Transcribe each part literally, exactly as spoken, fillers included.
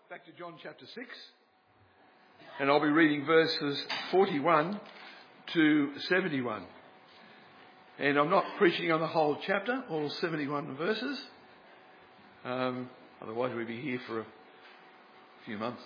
Back to John chapter six, and I'll be reading verses forty-one to seventy-one. And I'm not preaching on the whole chapter, all seventy-one verses. Um, otherwise we'd be here for a few months.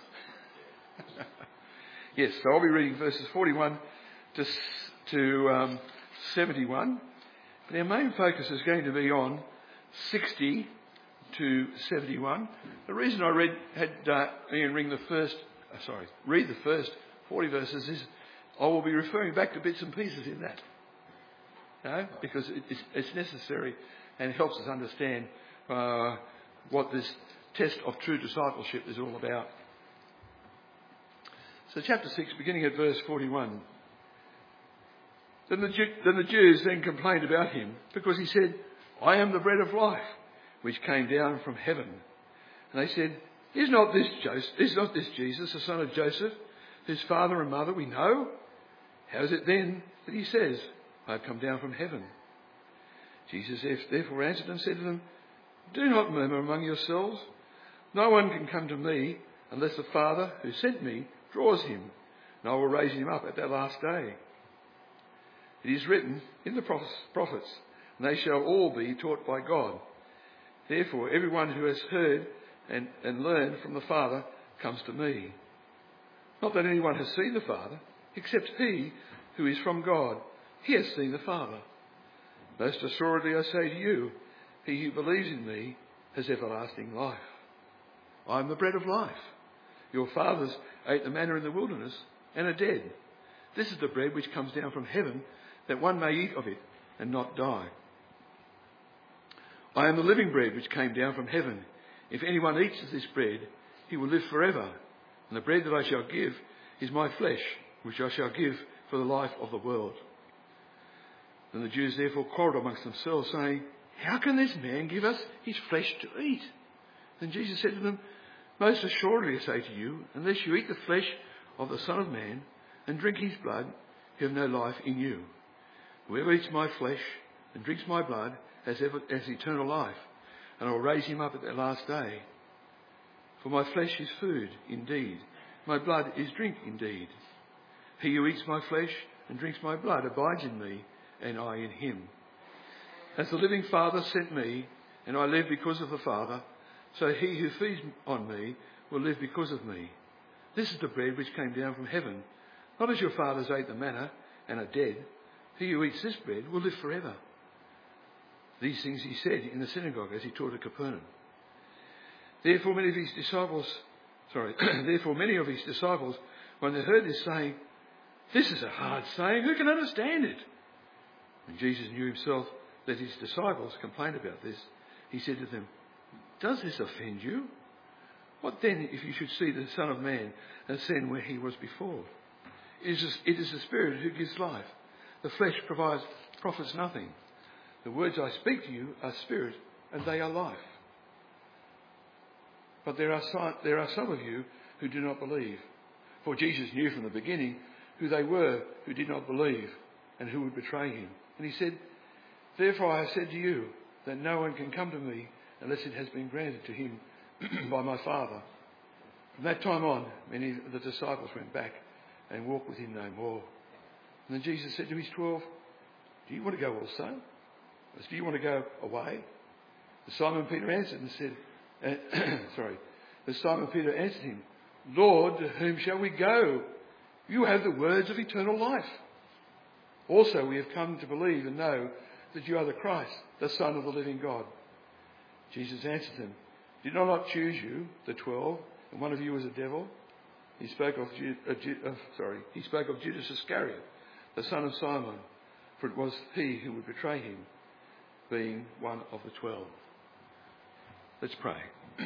Yes, so I'll be reading verses forty-one to, to um, seventy-one. But our main focus is going to be on sixty to seventy-one. The reason I read had uh, Ian ring the first, uh, sorry, read the first forty verses is I will be referring back to bits and pieces in that, no? Because it, it's, it's necessary and it helps us understand uh, what this test of true discipleship is all about. So, chapter six, beginning at verse forty-one. Then the, Jew, then the Jews then complained about him because he said, "I am the bread of life, which came down from heaven." And they said, Is not this Joseph, is not this Jesus, the son of Joseph, whose father and mother we know? How is it then that he says, I have come down from heaven? Jesus therefore answered and said to them, Do not murmur among yourselves. No one can come to me unless the Father who sent me draws him, and I will raise him up at that last day. It is written in the prophets, and they shall all be taught by God. Therefore, everyone who has heard and, and learned from the Father comes to me. Not that anyone has seen the Father, except he who is from God. He has seen the Father. Most assuredly I say to you, he who believes in me has everlasting life. I am the bread of life. Your fathers ate the manna in the wilderness and are dead. This is the bread which comes down from heaven, that one may eat of it and not die. I am the living bread which came down from heaven. If anyone eats of this bread, he will live forever. And the bread that I shall give is my flesh, which I shall give for the life of the world. Then the Jews therefore quarrelled amongst themselves, saying, How can this man give us his flesh to eat? Then Jesus said to them, Most assuredly I say to you, unless you eat the flesh of the Son of Man and drink his blood, you have no life in you. Whoever eats my flesh and drinks my blood has, ever, has eternal life, and I will raise him up at that last day. For my flesh is food indeed, my blood is drink indeed. He who eats my flesh and drinks my blood abides in me, and I in him. As the living Father sent me, and I live because of the Father, so he who feeds on me will live because of me. This is the bread which came down from heaven, not as your fathers ate the manna and are dead. He who eats this bread will live forever. These things he said in the synagogue as he taught at Capernaum. Therefore many of his disciples, sorry, therefore many of his disciples, when they heard this, saying, This is a hard saying, who can understand it? When Jesus knew himself that his disciples complained about this, he said to them, Does this offend you? What then if you should see the Son of Man ascend where he was before? It is, it is the Spirit who gives life. The flesh provides profits nothing. The words I speak to you are spirit, and they are life. But there are some, there are some of you who do not believe. For Jesus knew from the beginning who they were who did not believe and who would betray him. And he said, Therefore I have said to you that no one can come to me unless it has been granted to him by my Father. From that time on, many of the disciples went back and walked with him no more. And then Jesus said to his twelve, Do you want to go also? Do you want to go away? And Simon Peter answered and said, uh, sorry, but Simon Peter answered him, Lord, to whom shall we go? You have the words of eternal life. Also we have come to believe and know that you are the Christ, the Son of the living God. Jesus answered them, Did I not choose you, the twelve, and one of you was a devil? He spoke of, Ju- uh, Ju- uh, sorry, he spoke of Judas Iscariot, the son of Simon, for it was he who would betray him, being one of the twelve. Let's pray.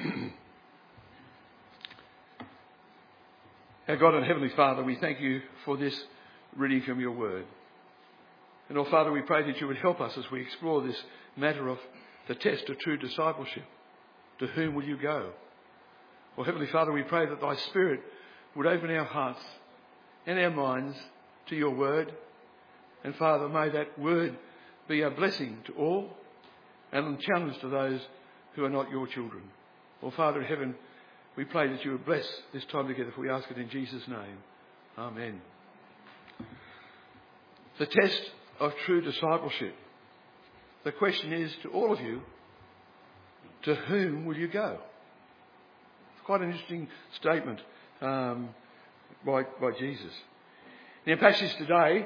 Our God and Heavenly Father, we thank you for this reading from your word. And, oh Father, we pray that you would help us as we explore this matter of the test of true discipleship. To whom will you go? Well, Heavenly Father, we pray that thy Spirit would open our hearts and our minds to your word. And Father, may that word be a blessing to all and a challenge to those who are not your children. Well, Father in heaven, We pray that you would bless this time together, for we ask it in Jesus' name. Amen. The test of true discipleship. The question is to all of you, to whom will you go? It's quite an interesting statement um, by, by Jesus. In our passage today,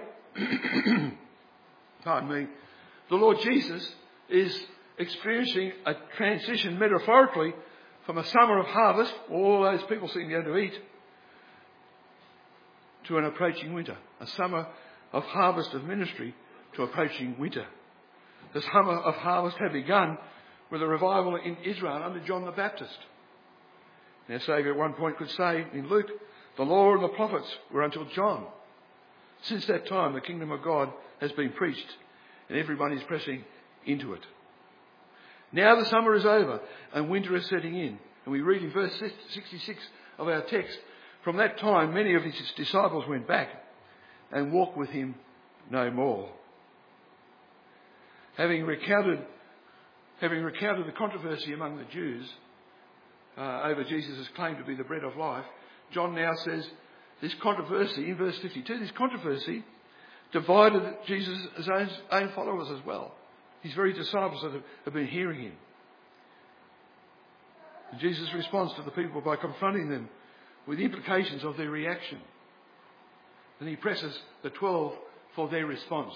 pardon me, the Lord Jesus is experiencing a transition metaphorically from a summer of harvest, all those people sitting down to eat, to an approaching winter. A summer of harvest of ministry to approaching winter. The summer of harvest had begun with a revival in Israel under John the Baptist. Our Saviour at one point could say in Luke, the law and the prophets were until John. Since that time, the kingdom of God has been preached and everyone is pressing into it. Now the summer is over and winter is setting in. And we read in verse sixty-six of our text, from that time many of his disciples went back and walked with him no more. Having recounted, having recounted the controversy among the Jews uh, over Jesus' claim to be the bread of life, John now says this controversy, in verse fifty-two, this controversy divided Jesus' own, own followers as well. His very disciples that have, have been hearing him. And Jesus responds to the people by confronting them with the implications of their reaction. And he presses the twelve for their response.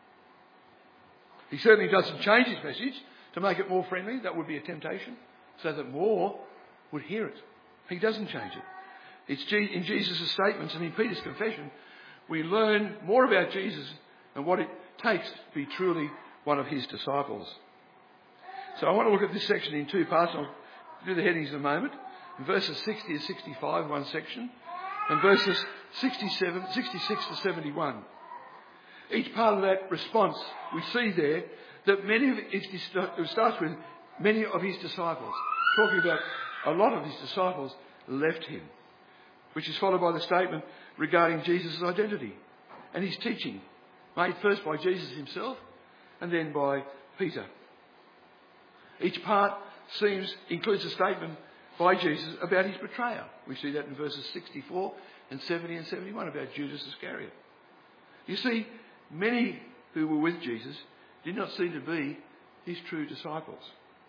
He certainly doesn't change his message to make it more friendly. That would be a temptation, so that more would hear it. He doesn't change it. It's in Jesus' statements and in Peter's confession, we learn more about Jesus and what it takes to be truly one of his disciples. So I want to look at this section in two parts. I'll do the headings in a moment. In verses sixty to sixty-five, one section, and verses sixty-seven, sixty-six to seventy-one. Each part of that response, we see there that many of his, it starts with many of his disciples, talking about a lot of his disciples left him, which is followed by the statement regarding Jesus' identity and his teaching, made first by Jesus himself and then by Peter. Each part seems includes a statement by Jesus about his betrayer. We see that in verses sixty-four and seventy and seventy-one about Judas Iscariot. You see, many who were with Jesus did not seem to be his true disciples.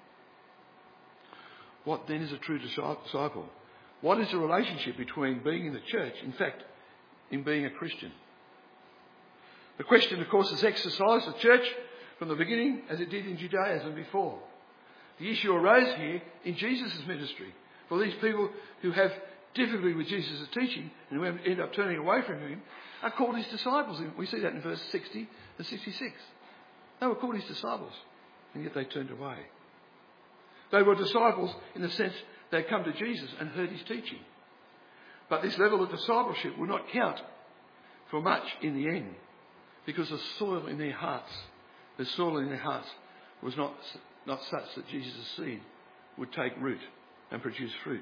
What then is a true disciple? What is the relationship between being in the church, in fact, in being a Christian? The question, of course, has exercised the church from the beginning as it did in Judaism before. The issue arose here in Jesus' ministry. For these people who have difficulty with Jesus' teaching and who end up turning away from him are called his disciples. We see that in verse sixty and sixty-six. They were called his disciples, and yet they turned away. They were disciples in the sense they had come to Jesus and heard his teaching. But this level of discipleship will not count for much in the end, because the soil in their hearts, the soil in their hearts was not, not such that Jesus' seed would take root and produce fruit.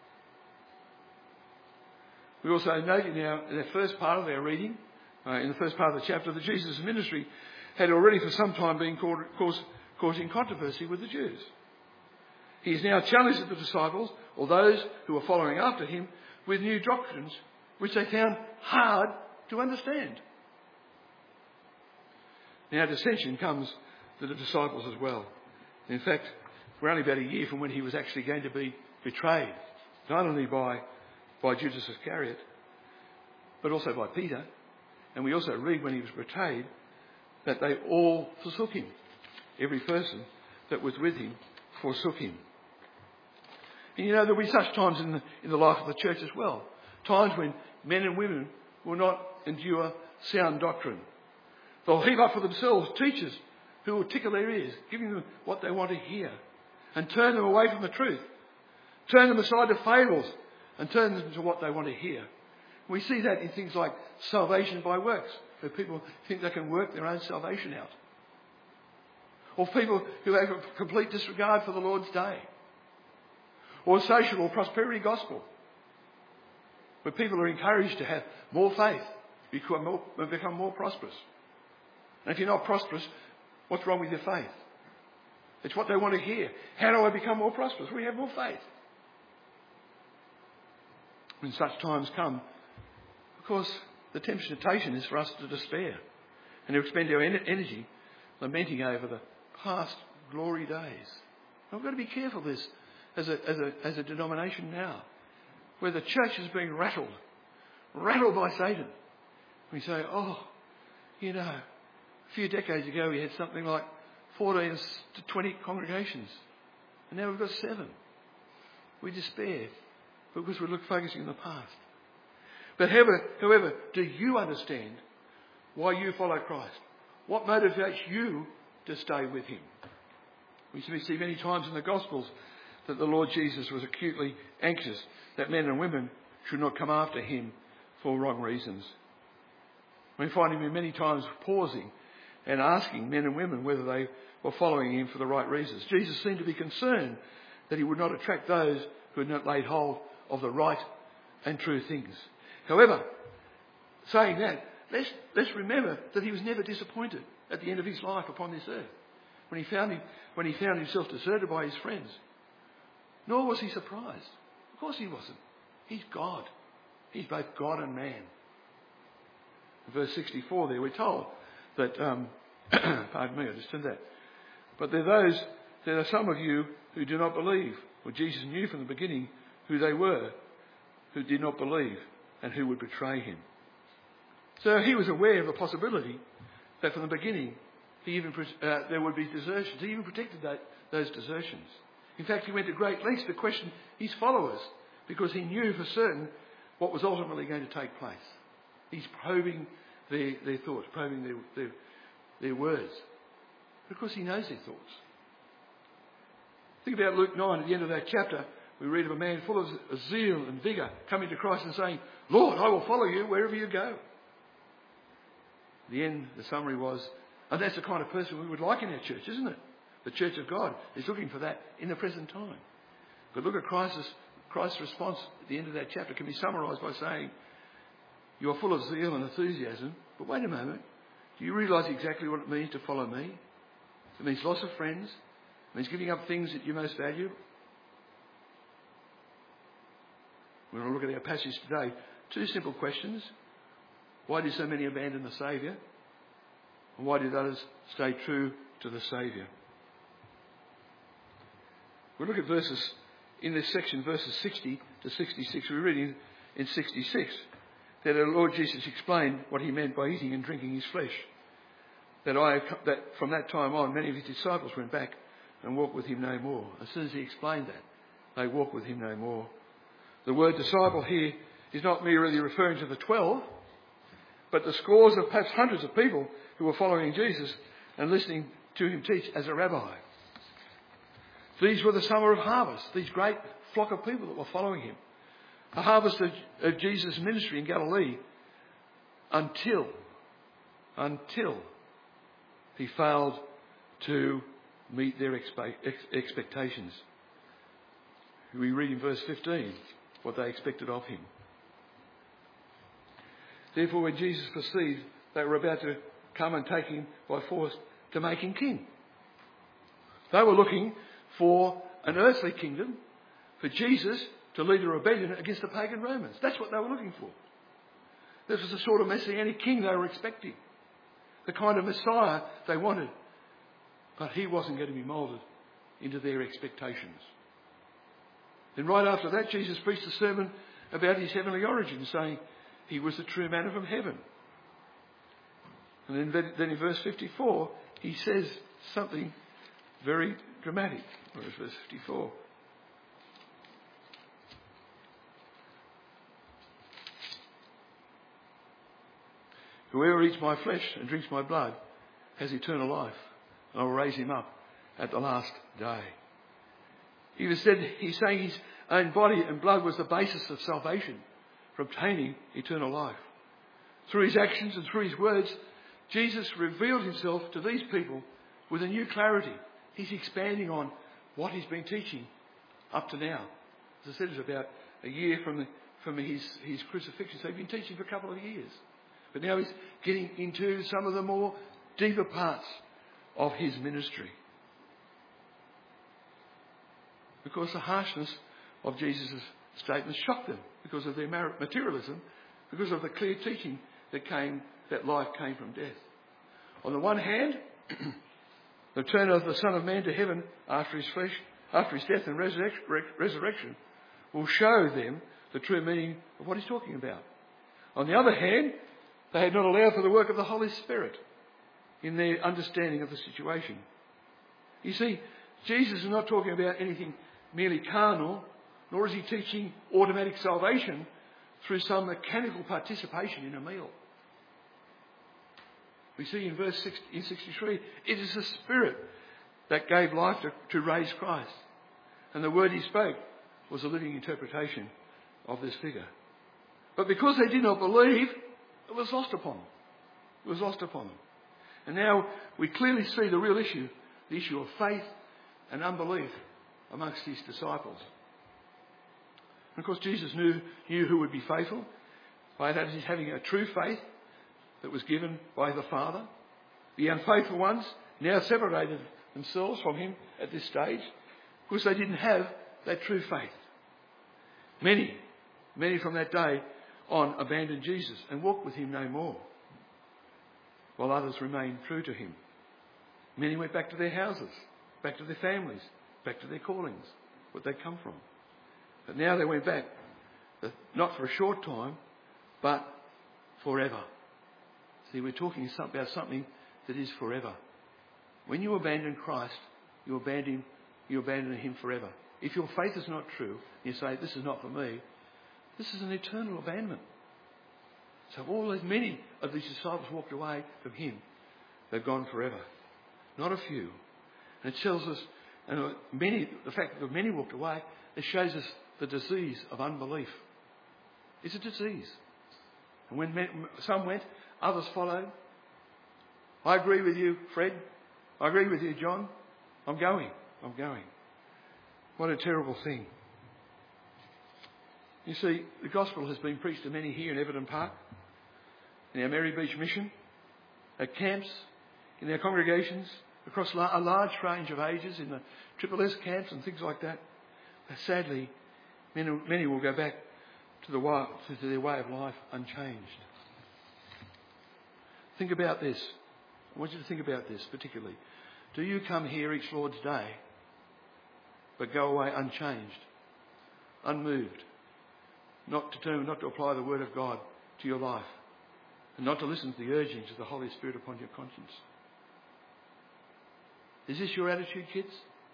We also note in, our, in the first part of our reading, uh, in the first part of the chapter, that Jesus' ministry had already for some time been cause, cause, causing controversy with the Jews. He is now challenged the disciples, or those who are following after him, with new doctrines which they found hard to understand. Now dissension comes to the disciples as well. In fact, we're only about a year from when he was actually going to be betrayed, not only by, by Judas Iscariot, but also by Peter. And we also read when he was betrayed that they all forsook him. Every person that was with him forsook him. And you know, there'll be such times in the, in the life of the church as well. Times when men and women will not endure sound doctrine. They'll heap up for themselves teachers who will tickle their ears, giving them what they want to hear, and turn them away from the truth. Turn them aside to fables and turn them to what they want to hear. We see that in things like salvation by works, where people think they can work their own salvation out. Or people who have a complete disregard for the Lord's day. Or social or prosperity gospel, where people are encouraged to have more faith, become more, become more prosperous. And if you're not prosperous, what's wrong with your faith? It's what they want to hear. How do I become more prosperous? We have more faith. when such times come, of course, the temptation is for us to despair and to expend our en- energy lamenting over the past glory days. And we've got to be careful of this as a, as a, as a denomination now, where the church is being rattled, rattled by Satan. We say, oh, you know, a few decades ago we had something like fourteen to twenty congregations, and now we've got seven. We despair because we're focusing on the past. But however, however, do you understand why you follow Christ? What motivates you to stay with him? We see many times in the Gospels that the Lord Jesus was acutely anxious that men and women should not come after him for wrong reasons. We find him many times pausing and asking men and women whether they were following him for the right reasons. Jesus seemed to be concerned that he would not attract those who had not laid hold of the right and true things. However, saying that, let's, let's remember that he was never disappointed at the end of his life upon this earth, when he found him, when he found himself deserted by his friends. Nor was he surprised. Of course he wasn't. He's God. He's both God and man. In verse sixty-four there, we're told that, um, pardon me, I just turned that. But there are those, there are some of you who do not believe. Well, Jesus knew from the beginning who they were who did not believe and who would betray him. So he was aware of the possibility that from the beginning he even uh, there would be desertions. He even predicted that, those desertions. In fact, he went to great lengths to question his followers because he knew for certain what was ultimately going to take place. He's probing their, their thoughts, probing their, their, their words, because he knows their thoughts. Think about Luke nine, at the end of that chapter, we read of a man full of zeal and vigour coming to Christ and saying, Lord, I will follow you wherever you go. The end, the summary was, and that's the kind of person we would like in our church, isn't it? The Church of God is looking for that in the present time. But look at Christ's, Christ's response at the end of that chapter can be summarised by saying, you are full of zeal and enthusiasm, but wait a moment, do you realise exactly what it means to follow me? It means loss of friends. It means giving up things that you most value. We're going to look at our passage today. Two simple questions. Why did so many abandon the Saviour? And why did others stay true to the Saviour? We'll look at verses, in this section, verses sixty to sixty-six. We're reading in sixty-six that our Lord Jesus explained what he meant by eating and drinking his flesh. That, I, that from that time on, many of his disciples went back and walked with him no more. As soon as he explained that, they walked with him no more. The word disciple here is not merely referring to the twelve, but the scores of perhaps hundreds of people who were following Jesus and listening to him teach as a rabbi. These were the summer of harvest, these great flock of people that were following him. A harvest of, of Jesus' ministry in Galilee until, until he failed to meet their expe- ex- expectations. We read in verse fifteen what they expected of him. Therefore, when Jesus perceived they were about to come and take him by force to make him king, they were looking for an earthly kingdom, for Jesus to lead a rebellion against the pagan Romans. That's what they were looking for. This was the sort of messianic king they were expecting, the kind of Messiah they wanted. But he wasn't going to be moulded into their expectations. Then right after that, Jesus preached a sermon about his heavenly origin, saying he was the true manna from heaven. And then, then in verse fifty-four, he says something very dramatic. Where is verse fifty-four? Whoever eats my flesh and drinks my blood has eternal life, and I will raise him up at the last day. He was said, he's saying his own body and blood was the basis of salvation for obtaining eternal life. Through his actions and through his words, Jesus revealed himself to these people with a new clarity. He's expanding on what he's been teaching up to now. As I said, it's about a year from, the, from his, his crucifixion, so he's been teaching for a couple of years. But now he's getting into some of the more deeper parts of his ministry. Because the harshness of Jesus' statements shocked them because of their materialism, because of the clear teaching that came, that life came from death. On the one hand, the return of the Son of Man to heaven after his flesh, after his death and resurrection will show them the true meaning of what he's talking about. On the other hand, they had not allowed for the work of the Holy Spirit in their understanding of the situation. You see, Jesus is not talking about anything merely carnal, nor is he teaching automatic salvation through some mechanical participation in a meal. We see in verse sixty-three, it is the Spirit that gave life to, to raise Christ. And the word he spoke was a living interpretation of this figure. But because they did not believe, it was lost upon them. It was lost upon them. And now we clearly see the real issue, the issue of faith and unbelief amongst his disciples. And of course, Jesus knew, knew who would be faithful by that he's having a true faith that was given by the Father. The unfaithful ones now separated themselves from him at this stage because they didn't have that true faith. Many, many from that day on abandoned Jesus and walked with him no more, while others remained true to him. Many went back to their houses, back to their families, back to their callings, what they'd come from. But now they went back, not for a short time, but forever. See, we're talking about something that is forever. When you abandon Christ, you abandon, you abandon him forever. If your faith is not true, you say, this is not for me, this is an eternal abandonment. So all those, many of these disciples walked away from him. They've gone forever. Not a few. And it tells us, and many, the fact that many walked away, it shows us the disease of unbelief. It's a disease. And when some went, others followed. I agree with you, Fred. I agree with you, John. I'm going. I'm going. What a terrible thing. You see, the gospel has been preached to many here in Everton Park, in our Mary Beach mission, at camps, in our congregations, across a large range of ages, in the Triple S camps and things like that. But sadly, many, many will go back to, the, to their way of life unchanged. Think about this. I want you to think about this particularly. Do you come here each Lord's Day, but go away unchanged, unmoved, not determined not to apply the Word of God to your life, and not to listen to the urgings of the Holy Spirit upon your conscience? Is this your attitude, kids?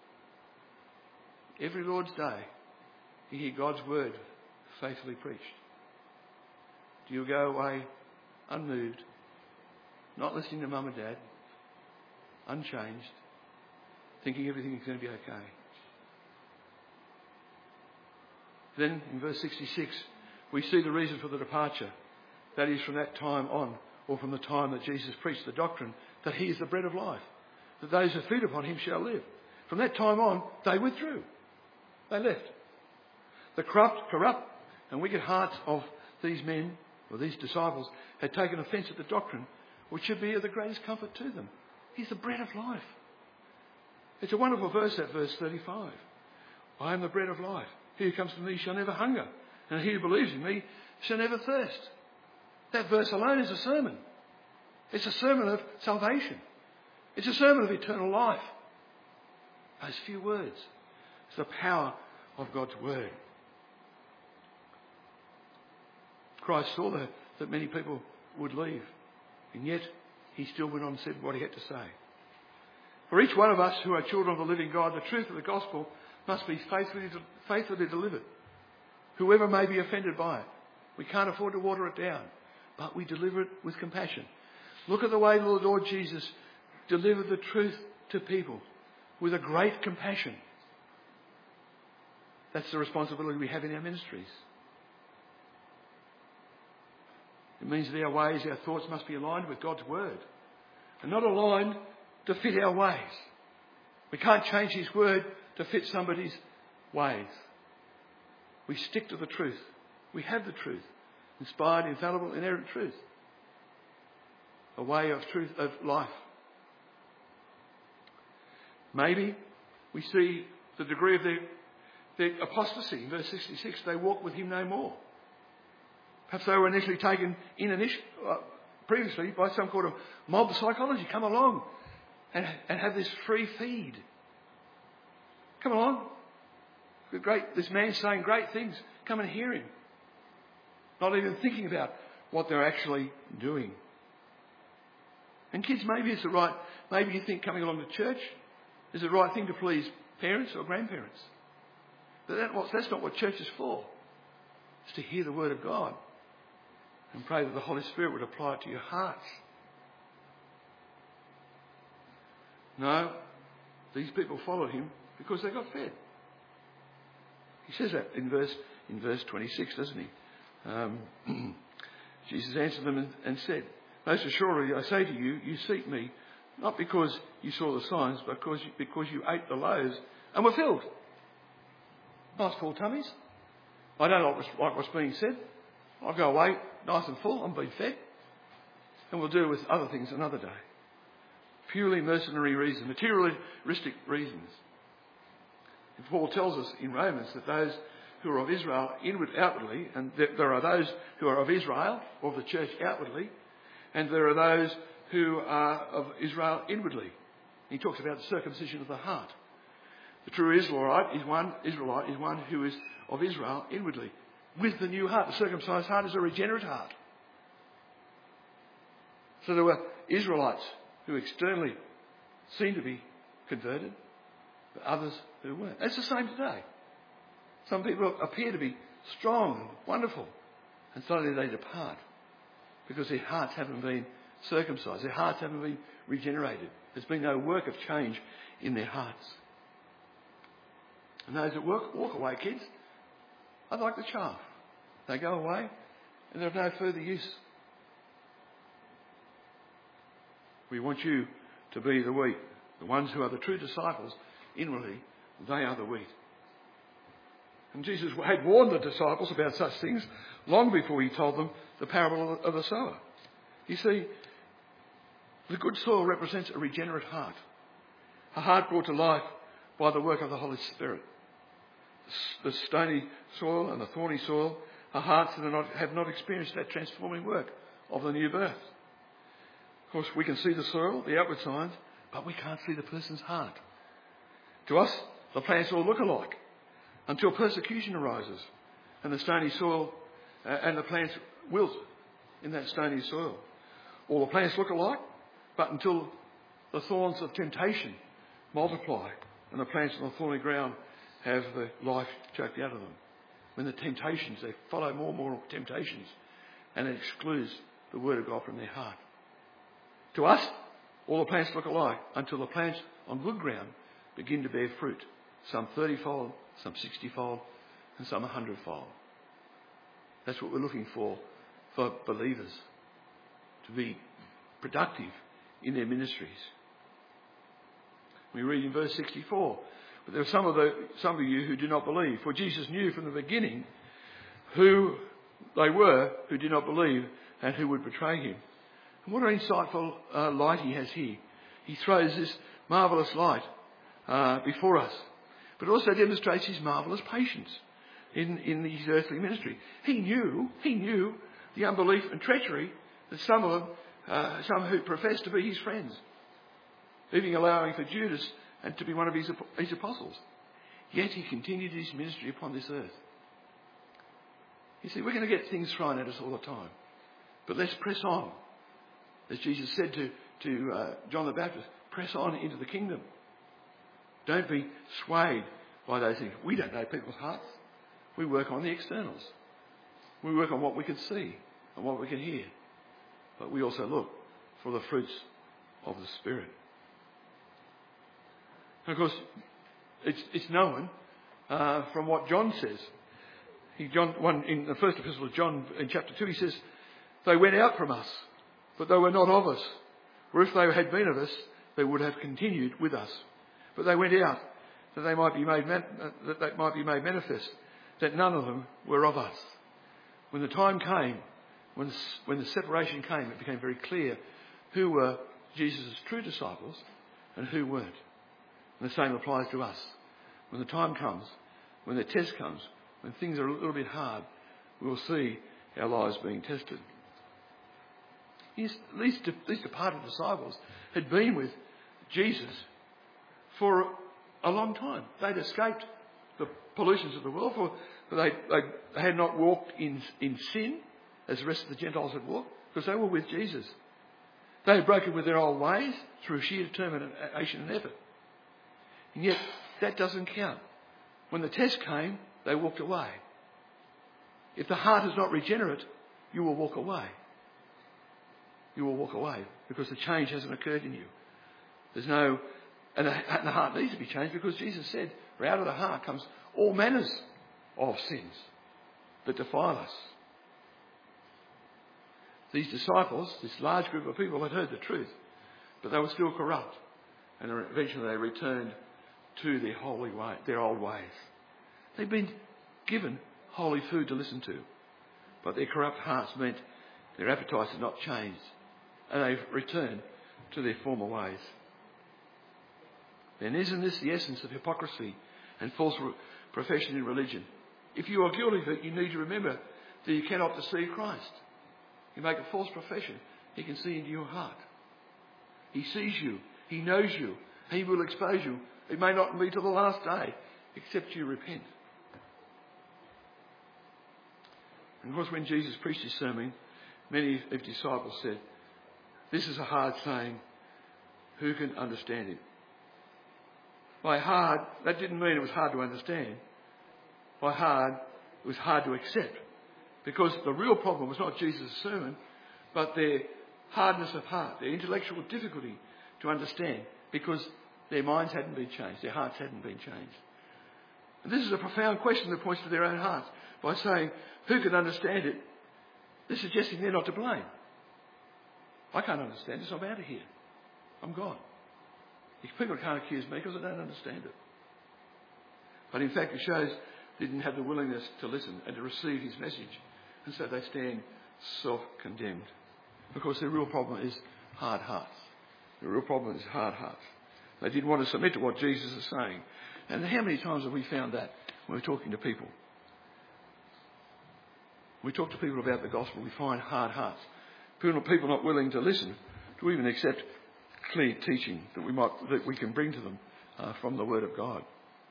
Every Lord's Day, you hear God's Word faithfully preached. Do you go away unmoved, not listening to mum and dad, unchanged, thinking everything is going to be okay? Then in verse sixty-six, we see the reason for the departure. That is from that time on, or from the time that Jesus preached the doctrine that he is the bread of life, that those who feed upon him shall live. From that time on, they withdrew. They left. The corrupt, corrupt and wicked hearts of these men, or these disciples, had taken offence at the doctrine, which should be of the greatest comfort to them. He's the bread of life. It's a wonderful verse, that verse thirty-five. I am the bread of life. He who comes to me shall never hunger, and he who believes in me shall never thirst. That verse alone is a sermon. It's a sermon of salvation. It's a sermon of eternal life. Those few words. It's the power of God's word. Christ saw that, that many people would leave, and yet he still went on and said what he had to say. For each one of us who are children of the living God, the truth of the gospel must be faithfully, faithfully delivered. Whoever may be offended by it. We can't afford to water it down, but we deliver it with compassion. Look at the way the Lord Jesus delivered the truth to people with a great compassion. That's the responsibility we have in our ministries. It means that our ways, our thoughts must be aligned with God's word and not aligned to fit our ways. We can't change his word to fit somebody's ways. We stick to the truth. We have the truth. Inspired, infallible, inerrant truth. A way of truth, of life. Maybe we see the degree of their their apostasy, in verse sixty-six, they walked with him no more. Perhaps they were initially taken in initially, uh, previously by some kind of mob psychology. Come along and, and have this free feed. Come along. Great, this man's saying great things. Come and hear him. Not even thinking about what they're actually doing. And kids, maybe it's the right, maybe you think coming along to church is the right thing to please parents or grandparents. But that, that's not what church is for. It's to hear the word of God and pray that the Holy Spirit would apply it to your hearts. No, these people followed him because they got fed. He says that in verse in verse twenty-six, doesn't he? Um, Jesus answered them and, and said, "Most assuredly I say to you, you seek me, not because you saw the signs, but because you, because you ate the loaves and were filled." Nice full tummies. I don't like what's, like what's being said. I'll go away nice and full. I'm being fed. And we'll deal with other things another day. Purely mercenary reasons, materialistic reasons. And Paul tells us in Romans that those who are of Israel inward, outwardly, and that there are those who are of Israel, or of the church outwardly, and there are those who are of Israel inwardly. He talks about the circumcision of the heart. The true Israelite is one, Israelite is one who is of Israel inwardly, with the new heart. The circumcised heart is a regenerate heart. So there were Israelites who externally seemed to be converted, but others who weren't. It's the same today. Some people appear to be strong and wonderful, and suddenly they depart because their hearts haven't been circumcised. Their hearts haven't been regenerated. There's been no work of change in their hearts. And those that walk, walk away, kids, are like the chaff. They go away and they're of no further use. We want you to be the wheat. The ones who are the true disciples, inwardly, they are the wheat. And Jesus had warned the disciples about such things long before he told them the parable of the sower. You see, the good soil represents a regenerate heart. A heart brought to life by the work of the Holy Spirit. The stony soil and the thorny soil are hearts that are not, have not experienced that transforming work of the new birth. Of course, we can see the soil, the outward signs, but we can't see the person's heart. To us, the plants all look alike until persecution arises and the stony soil uh, and the plants wilt in that stony soil. All the plants look alike, but until the thorns of temptation multiply and the plants on the thorny ground have the life choked out of them. When the temptations, they follow more and more temptations, and it excludes the word of God from their heart. To us, all the plants look alike until the plants on good ground begin to bear fruit. Some thirty-fold, some sixty-fold, and some one hundred-fold. That's what we're looking for for believers, to be productive in their ministries. We read in verse sixty-four, "But there are some of, the, some of you who do not believe, for Jesus knew from the beginning who they were who did not believe and who would betray him." And what an insightful uh, light he has here. He throws this marvellous light uh, before us, but also demonstrates his marvellous patience in, in his earthly ministry. He knew, he knew the unbelief and treachery that some of them, uh, some who professed to be his friends, even allowing for Judas and to be one of his, his apostles. Yet he continued his ministry upon this earth. You see, we're going to get things thrown at us all the time, but let's press on. As Jesus said to, to uh, John the Baptist, press on into the kingdom. Don't be swayed by those things. We don't know people's hearts. We work on the externals. We work on what we can see and what we can hear. But we also look for the fruits of the Spirit. And of course, it's, it's known uh, from what John says. He, John, one, in the first epistle of John, in chapter two, he says, "They went out from us, but they were not of us. For if they had been of us, they would have continued with us. But they went out, that they might be made man- that they might be made manifest, that none of them were of us." When the time came, when when the separation came, it became very clear who were Jesus' true disciples and who weren't. And the same applies to us. When the time comes, when the test comes, when things are a little bit hard, we will see our lives being tested. Yes, these, these departed disciples had been with Jesus for a long time. They'd escaped the pollutions of the world, for they, they had not walked in, in sin as the rest of the Gentiles had walked, because they were with Jesus. They had broken with their old ways through sheer determination and effort. And yet, that doesn't count. When the test came, they walked away. If the heart is not regenerate, you will walk away. You will walk away because the change hasn't occurred in you. There's no, and the, and the heart needs to be changed because Jesus said, for out of the heart comes all manners of sins that defile us. These disciples, this large group of people, had heard the truth, but they were still corrupt, and eventually they returned to their holy way, their old ways. They've been given holy food to listen to, but their corrupt hearts meant their appetites had not changed, and they've returned to their former ways. Then isn't this the essence of hypocrisy and false profession in religion? If you are guilty of it, you need to remember that you cannot deceive Christ. You make a false profession, he can see into your heart. He sees you, he knows you, he will expose you. It may not be till the last day, except you repent. And of course, when Jesus preached his sermon, many of his disciples said, "This is a hard saying. Who can understand it?" By hard, that didn't mean it was hard to understand. By hard, it was hard to accept. Because the real problem was not Jesus' sermon, but their hardness of heart, their intellectual difficulty to understand, because their minds hadn't been changed, their hearts hadn't been changed. And this is a profound question that points to their own hearts. By saying, who can understand it? They're suggesting they're not to blame. I can't understand this, I'm out of here. I'm gone. If people can't accuse me because I don't understand it. But in fact, it shows they didn't have the willingness to listen and to receive his message. And so they stand self-condemned. Of course, the real problem is hard hearts. The real problem is hard hearts. They didn't want to submit to what Jesus is saying. And how many times have we found that when we're talking to people? When we talk to people about the gospel, we find hard hearts. People, people not willing to listen, to even accept clear teaching that we might that we can bring to them uh, from the Word of God.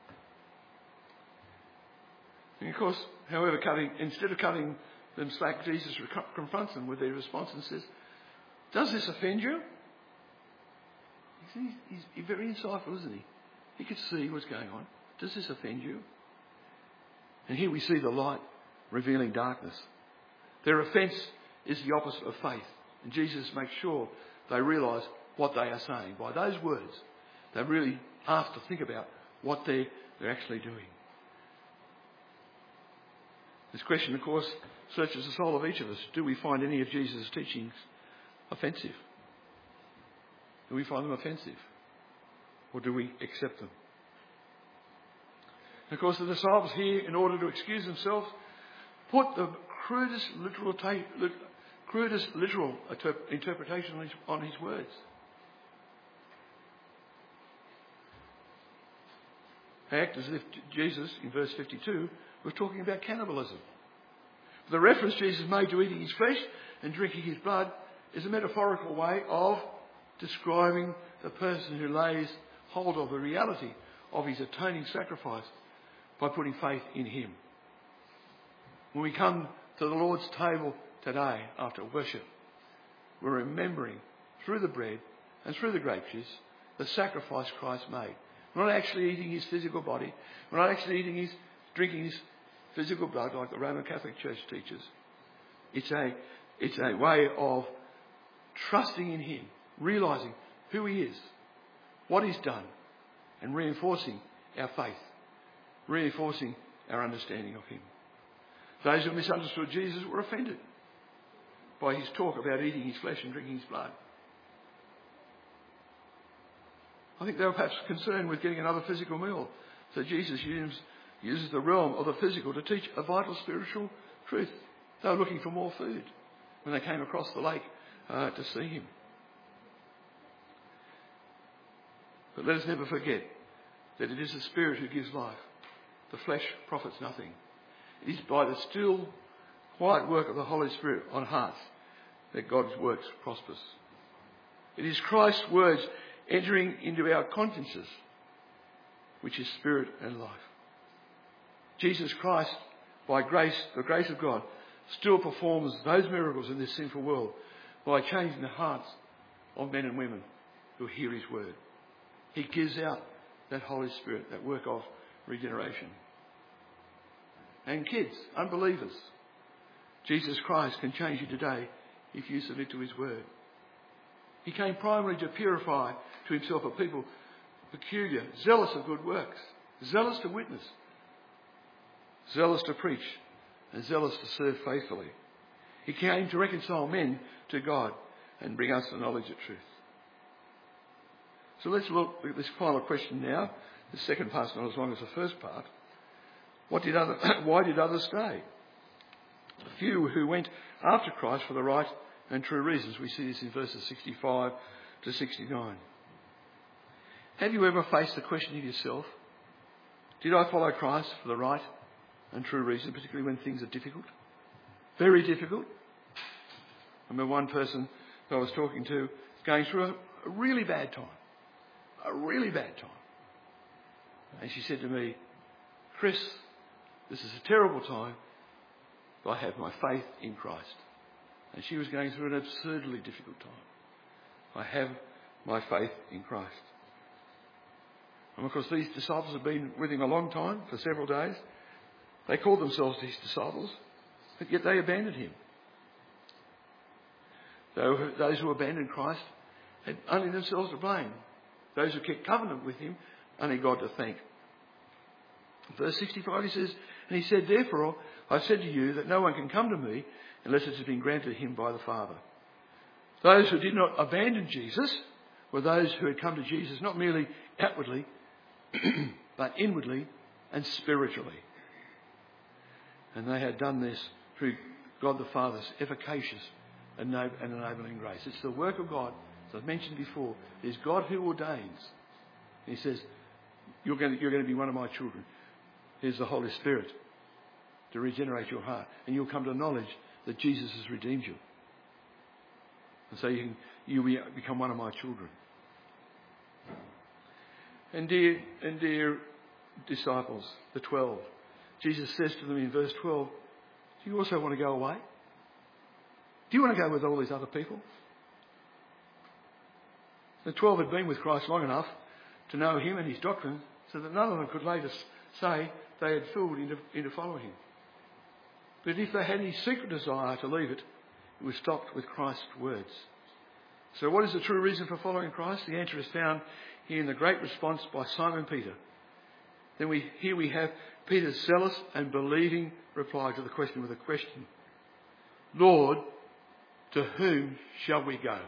And of course, however, cutting, instead of cutting them slack, Jesus confronts them with their response and says, "Does this offend you?" He's, he's, he's very insightful, isn't he? He could see what's going on. Does this offend you? And here we see the light revealing darkness. Their offence is the opposite of faith. And Jesus makes sure they realise what they are saying. By those words, they really have to think about what they're, they're actually doing. This question, of course, searches the soul of each of us. Do we find any of Jesus' teachings offensive? Do we find them offensive? Or do we accept them? And of course, the disciples here, in order to excuse themselves, put the crudest literal, ta- crudest literal interpretation on his, on his words. They act as if Jesus, in verse fifty-two, was talking about cannibalism. The reference Jesus made to eating his flesh and drinking his blood is a metaphorical way of describing the person who lays hold of the reality of his atoning sacrifice by putting faith in him. When we come to the Lord's table today after worship, we're remembering through the bread and through the grape juice the sacrifice Christ made. We're not actually eating his physical body. We're not actually eating his, drinking his physical blood like the Roman Catholic Church teaches. It's a, it's a way of trusting in him, realising who he is, what he's done, and reinforcing our faith, reinforcing our understanding of him. Those who misunderstood Jesus were offended by his talk about eating his flesh and drinking his blood. I think they were perhaps concerned with getting another physical meal. So Jesus uses, uses the realm of the physical to teach a vital spiritual truth. They were looking for more food when they came across the lake uh, to see him. But let us never forget that it is the Spirit who gives life. the flesh profits nothing. It is by the still, quiet work of the Holy Spirit on hearts that God's works prospers. It is Christ's words entering into our consciences, which is spirit and life. Jesus Christ, by grace, the grace of God, still performs those miracles in this sinful world by changing the hearts of men and women who hear his word. He gives out that Holy Spirit, that work of regeneration. And kids, unbelievers, Jesus Christ can change you today if you submit to his word. He came primarily to purify to himself a people peculiar, zealous of good works, zealous to witness, zealous to preach, and zealous to serve faithfully. He came to reconcile men to God and bring us the knowledge of truth. So let's look at this final question now. The second part's not as long as the first part. What did other, why did others stay? A few who went after Christ for the right and true reasons. We see this in verses sixty-five to sixty-nine. Have you ever faced the question of yourself, did I follow Christ for the right and true reason, particularly when things are difficult? Very difficult. I remember one person that I was talking to going through a, a really bad time. A really bad time. And she said to me, Chris, this is a terrible time, but I have my faith in Christ. And she was going through an absurdly difficult time. I have my faith in Christ. And of course, these disciples have been with him a long time, for several days. They called themselves his disciples, but yet they abandoned him. Those who abandoned Christ had only themselves to blame. Those who kept covenant with him, only God to thank. Verse sixty-five, he says, and he said, therefore, I said to you that no one can come to me unless it has been granted him by the Father. Those who did not abandon Jesus were those who had come to Jesus not merely outwardly, but inwardly and spiritually. And they had done this through God the Father's efficacious and enabling grace. It's the work of God, as I've mentioned before. It is God who ordains. He says, you're going to, you're going to be one of my children. Here's the Holy Spirit to regenerate your heart. And you'll come to knowledge that Jesus has redeemed you. And so you can, you become one of my children. And dear, and dear disciples, the twelve, Jesus says to them in verse twelve, do you also want to go away? Do you want to go with all these other people? The twelve had been with Christ long enough to know him and his doctrine so that none of them could later say they had filled into, into following him. But if they had any secret desire to leave it, it was stopped with Christ's words. So what is the true reason for following Christ? The answer is found here in the great response by Simon Peter. Then we here we have Peter's zealous and believing reply to the question with a question. Lord, to whom shall we go?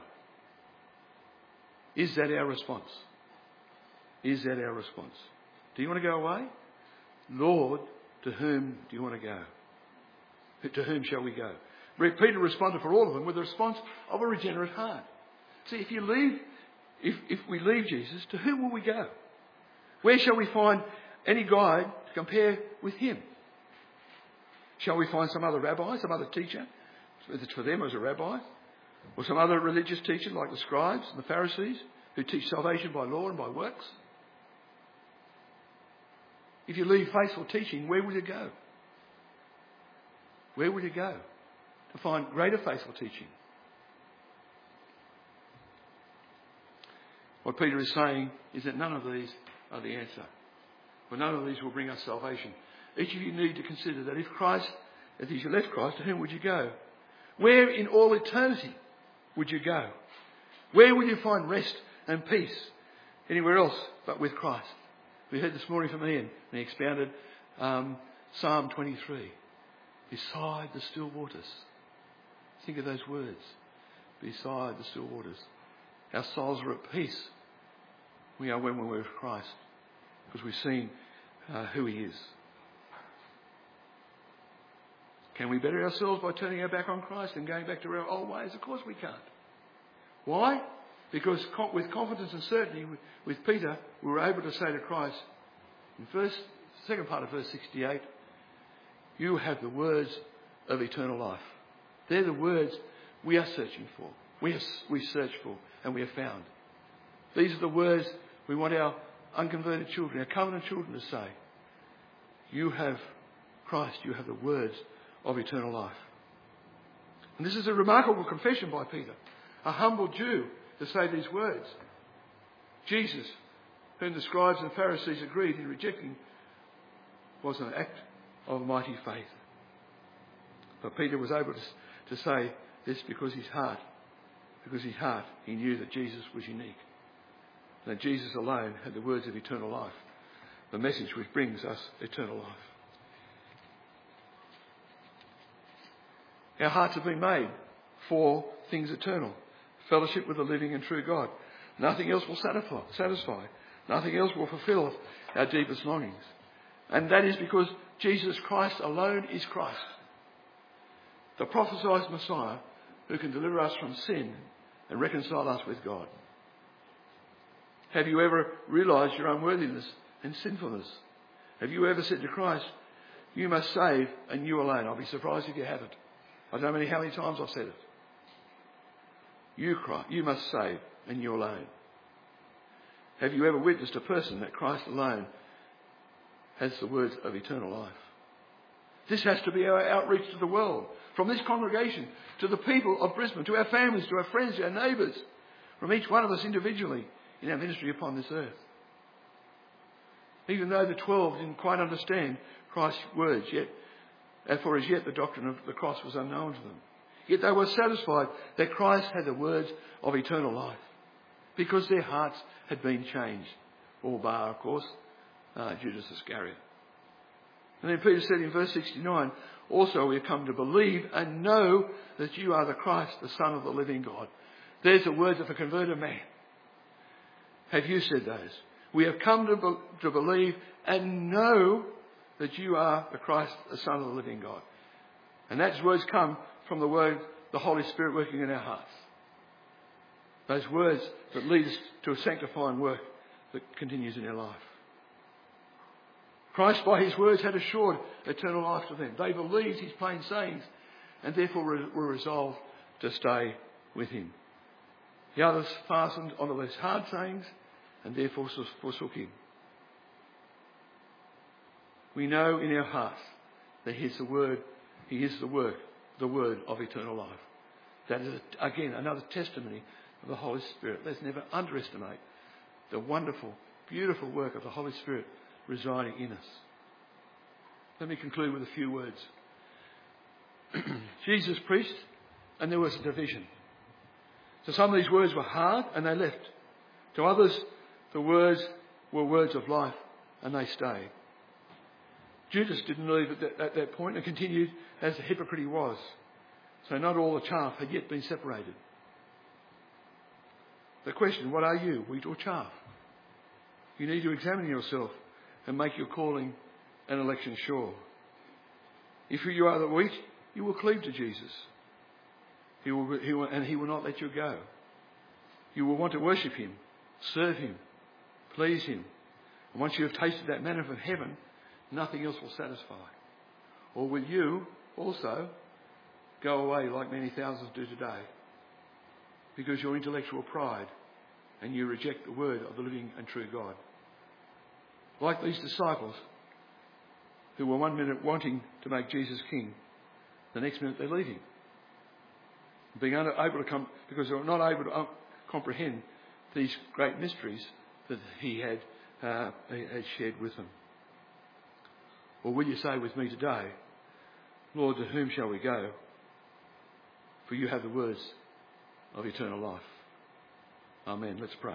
Is that our response? Is that our response? Do you want to go away? Lord, to whom do you want to go? To whom shall we go? Peter responded for all of them with the response of a regenerate heart. See, if you leave, if, if we leave Jesus, to whom will we go? Where shall we find any guide to compare with him? Shall we find some other rabbi, some other teacher? Whether it's for them as a rabbi, or some other religious teacher like the scribes and the Pharisees who teach salvation by law and by works? If you leave faithful teaching, where will you go? Where will you go to find greater faithful teaching? What Peter is saying is that none of these are the answer. But none of these will bring us salvation. Each of you need to consider that if Christ, if you left Christ, to whom would you go? Where in all eternity would you go? Where will you find rest and peace? Anywhere else but with Christ. We heard this morning from Ian, and he expounded um, Psalm twenty-three. Beside the still waters. Think of those words. Beside the still waters. Our souls are at peace. We are when we're with Christ. Because we've seen uh, who he is. Can we better ourselves by turning our back on Christ and going back to our old ways? Of course we can't. Why? Because with confidence and certainty, with Peter, we were able to say to Christ, in verse second part of verse sixty-eight, you have the words of eternal life. They're the words we are searching for. We, have, we search for and we have found. These are the words we want our unconverted children, our covenant children to say. You have Christ, you have the words of eternal life. And this is a remarkable confession by Peter, a humble Jew, to say these words. Jesus, whom the scribes and Pharisees agreed in rejecting, was an act of mighty faith. But Peter was able to, to say this because his heart, because his heart, he knew that Jesus was unique. That Jesus alone had the words of eternal life, the message which brings us eternal life. Our hearts have been made for things eternal, fellowship with the living and true God. Nothing else will satisfy, satisfy. Nothing else will fulfill our deepest longings. And that is because Jesus Christ alone is Christ, the prophesied Messiah who can deliver us from sin and reconcile us with God. Have you ever realised your unworthiness and sinfulness? Have you ever said to Christ, you must save and you alone? I'll be surprised if you haven't. I don't know how many times I've said it. You, Christ, you must save and you alone. Have you ever witnessed a person that Christ alone has the words of eternal life? This has to be our outreach to the world, from this congregation to the people of Brisbane, to our families, to our friends, to our neighbours, from each one of us individually in our ministry upon this earth. Even though the twelve didn't quite understand Christ's words yet, and for as yet the doctrine of the cross was unknown to them, yet they were satisfied that Christ had the words of eternal life, because their hearts had been changed. All bar, of course, uh, Judas Iscariot. And then Peter said in verse sixty-nine, also we have come to believe and know that you are the Christ, the Son of the living God. There's the words of a converted man. Have you said those? We have come to, be- to believe and know that you are the Christ, the Son of the living God. And those words come from the word, the Holy Spirit working in our hearts. Those words that lead us to a sanctifying work that continues in our life. Christ, by his words, had assured eternal life to them. They believed his plain sayings and therefore were resolved to stay with him. The others fastened on those hard sayings and therefore forsook him. We know in our hearts that he is the word, he is the work, the word of eternal life. That is, again, another testimony of the Holy Spirit. Let's never underestimate the wonderful, beautiful work of the Holy Spirit residing in us. Let me conclude with a few words. Jesus preached and there was a division. So some of these words were hard and they left. To others, the words were words of life and they stayed. Judas didn't leave at that, at that point and continued as a hypocrite he was. So not all the chaff had yet been separated. The question, what are you, wheat or chaff? You need to examine yourself and make your calling and election sure. If you are the wheat, you will cleave to Jesus. He will, he will, and he will not let you go. You will want to worship him, serve him, please him. And once you have tasted that manna from heaven, nothing else will satisfy. Or will you also go away like many thousands do today because your intellectual pride and you reject the word of the living and true God? Like these disciples who were one minute wanting to make Jesus king, the next minute they leave him. Being unable to come, because they were not able to um, comprehend these great mysteries that he had, uh, he had shared with them. Or will you say with me today, Lord, to whom shall we go? For you have the words of eternal life. Amen. Let's pray.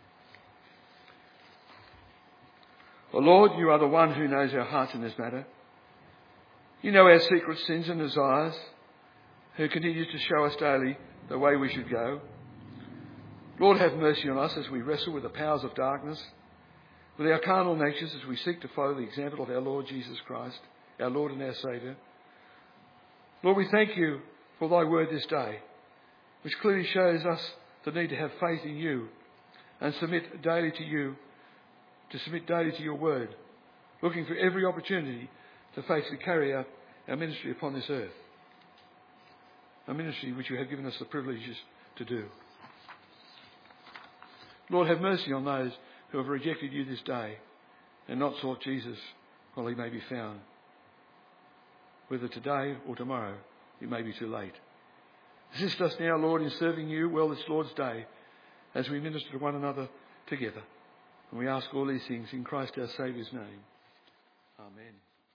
Well, Lord, you are the one who knows our hearts in this matter. You know our secret sins and desires, who continues to show us daily the way we should go. Lord, have mercy on us as we wrestle with the powers of darkness, with our carnal natures as we seek to follow the example of our Lord Jesus Christ, our Lord and our Saviour. Lord, we thank you for thy word this day, which clearly shows us the need to have faith in you and submit daily to you, to submit daily to your word, looking for every opportunity to faithfully carry out our ministry upon this earth, a ministry which you have given us the privileges to do. Lord, have mercy on those who have rejected you this day and not sought Jesus while he may be found. Whether today or tomorrow, it may be too late. Assist us now, Lord, in serving you well this Lord's Day as we minister to one another together. And we ask all these things in Christ our Saviour's name. Amen.